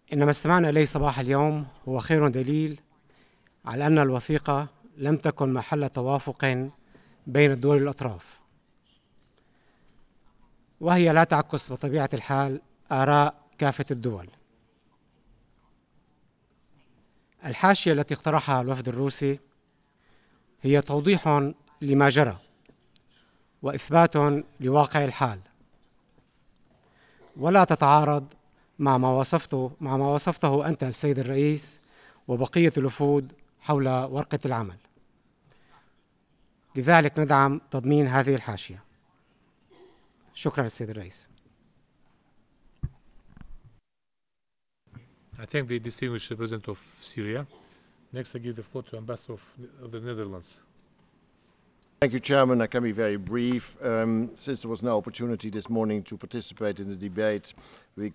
إن ما استمعنا إليه صباح اليوم هو خير دليل على أن الوثيقة لم تكن محل توافق بين الدول الأطراف، وهي لا تعكس بطبيعة الحال آراء كافة الدول. الحاشية التي اقترحها الوفد الروسي هي توضيح لما جرى وإثبات لواقع الحال، ولا تتعارض مع ما وصفته أنت السيد الرئيس وبقية الوفود حول ورقة العمل. لذلك ندعم تضمين هذه الحاشية. شكرا السيد الرئيس. I thank the distinguished representative of Syria. Next, I give the floor to Ambassador of the Netherlands. Thank you, Chairman. I can be very brief. Since there was no opportunity this morning to participate in the debate